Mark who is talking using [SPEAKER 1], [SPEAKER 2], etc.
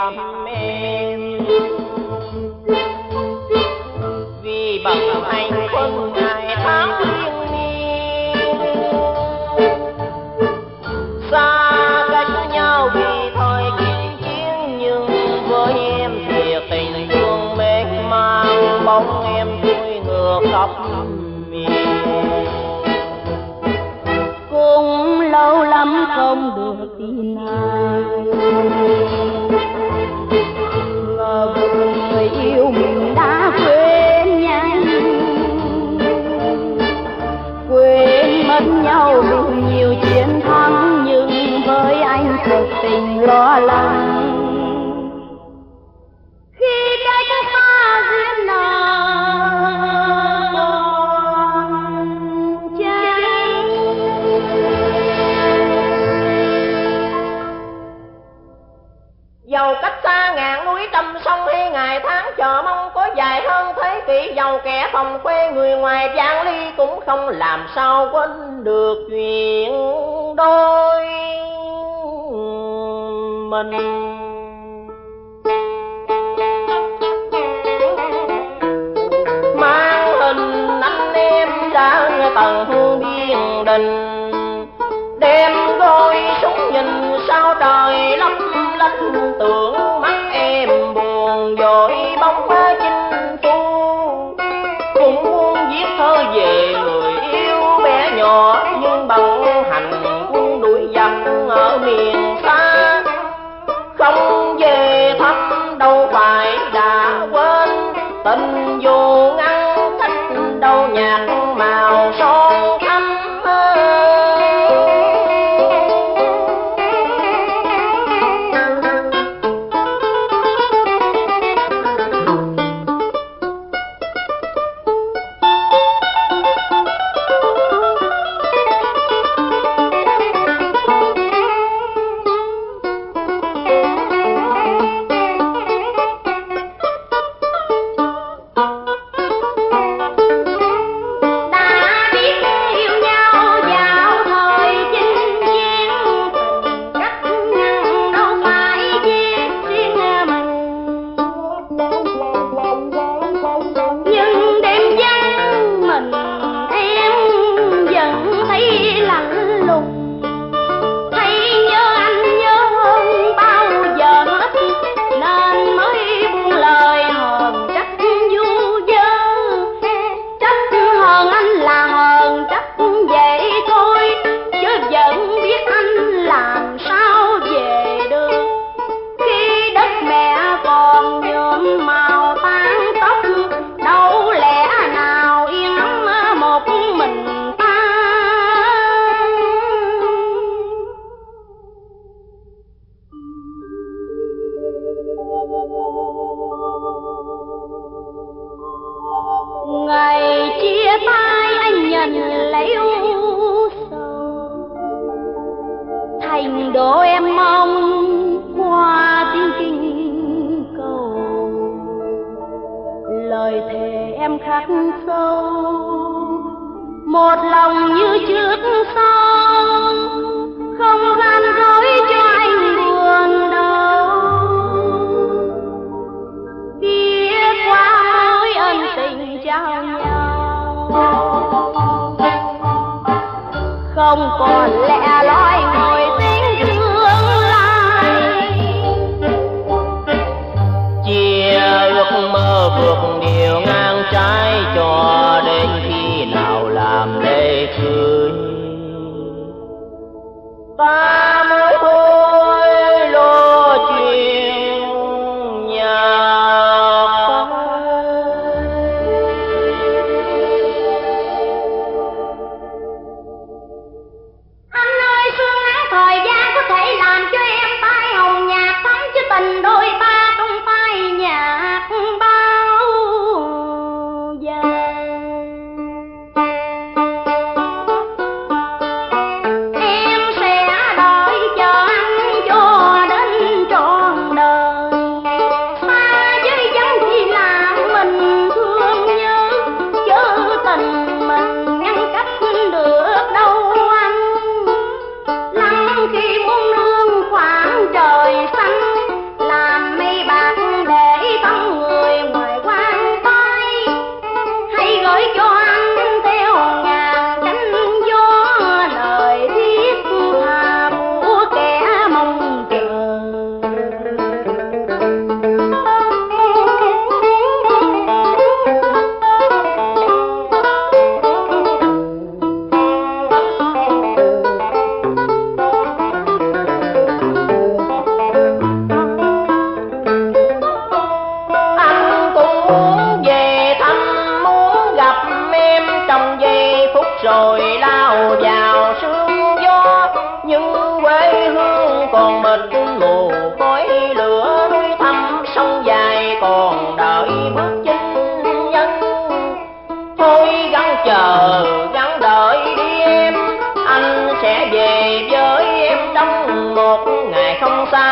[SPEAKER 1] thăm em. Vì bận hành quân ngày tháng liên miên, xa cách nhau vì thời chinh chiến, nhưng với em thì tình thương mênh mang, bóng em trôi ngược khắp miền.
[SPEAKER 2] Cũng lâu lắm không được tin ai, ngờ người yêu mình đã quên nhanh, quên mất nhau đủ nhiều chiến thắng, nhưng với anh thật tình lo lắng. Khi cách xa duyên nào
[SPEAKER 1] dầu cách xa ngàn núi trăm sông, hay ngày tháng chờ mong có dài hơn thế kỷ, dầu kẻ phòng quê người ngoài vạn ly, cũng không làm sao quên được chuyện đôi mình. Mang hình anh em ra tầng biên đình, đem đôi súng nhìn sao trời lấp lánh, tưởng mắt em buồn dội bóng chinh phu. Cũng muốn viết thơ về người yêu bé nhỏ, nhưng bằng hành quân đuổi giặc ở miền xa, không về thăm đâu phải đã quên, tình dù ngăn cách đâu nhạt màu son thắm.
[SPEAKER 2] ngày chia tay anh nhận lấy u sầu, thành đố em mong qua tiếng kinh cầu, lời thề em khắc sâu, một lòng như trước sau, không gian dối cho anh buồn đau. Biết qua mối ân tình trao nhau, không còn lẽ loi ngồi tính tương lai,
[SPEAKER 1] chia ước mơ vượt điều ngang trái cho đến khi nào làm lễ cưới. một ngày không xa